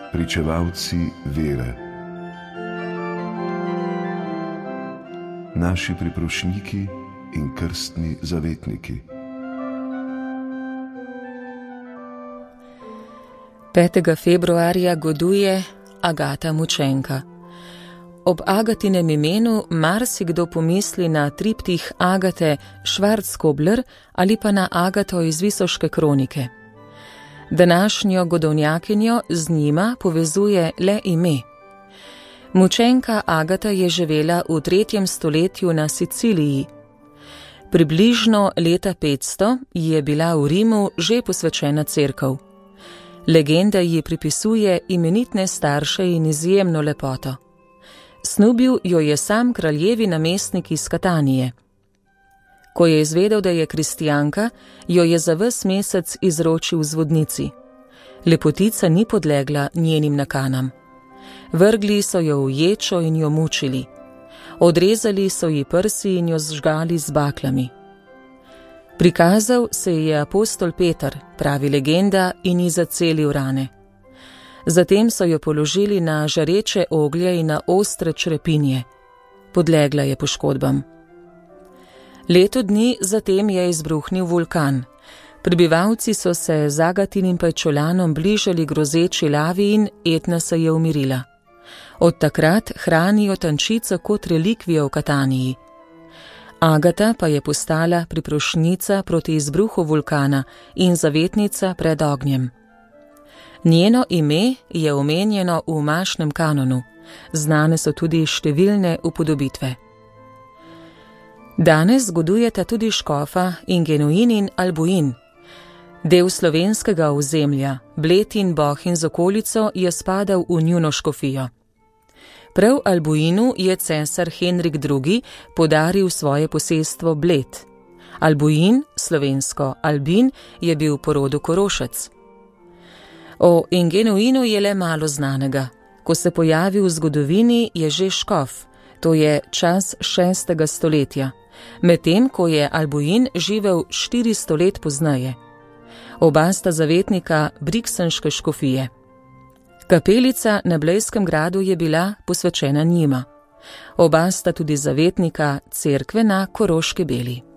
pričevalci vere, naši priprošniki in krstni zavetniki. 5. februarja goduje Agata Mučenka. Ob Agatinem imenu marsikdo pomisli na triptih Agate Schwarzkobler ali pa na Agato iz Visoške kronike. Današnjo godovnjakinjo z njima povezuje le ime. Mučenka Agata je živela v 3. stoletju na Siciliji. Približno leta 500 je bila v Rimu že posvečena cerkev. Legenda ji pripisuje imenitne starše in izjemno lepoto. Snubil jo je sam kraljevi namestnik iz Katanije. Ko je izvedel, da je kristjanka, jo je za ves mesec izročil v zvodnici. Lepotica ni podlegla njenim nakanam. Vrgli so jo v ječo in jo mučili. Odrezali so ji prsi in jo zžgali z baklami. Prikazal se ji je apostol Peter, pravi legenda, in ji zacelil rane. Zatem so jo položili na žareče oglje in na ostre črepinje. Podlegla je poškodbam. Leto dni zatem je izbruhnil vulkan. Prebivalci so se z Agatinim pajčolanom bližali grozeči lavi in Etna se je umirila. Od takrat hranijo tančico kot relikvijo v Kataniji. Agata pa je postala priprošnjica proti izbruhu vulkana in zavetnica pred ognjem. Njeno ime je omenjeno v mašnem kanonu, znane so tudi številne upodobitve. Danes godujeta tudi škofa Ingenuin in Albuin. Del slovenskega ozemlja, Bled in Bohinj z okolico, je spadal v njuno škofijo. Prav Albuinu je cesar Henrik II. Podaril svoje posestvo Bled. Albuin, slovensko Albin, je bil po rodu Korošec. O Ingenuinu je le malo znanega. Ko se pojavi v zgodovini, je že škof, to je čas 6. stoletja, medtem ko je Albuin živel 400 let pozneje. Oba sta zavetnika Briksenške škofije. Kapelica na Blejskem gradu je bila posvečena njima. Oba sta tudi zavetnika cerkve na Koroški Beli.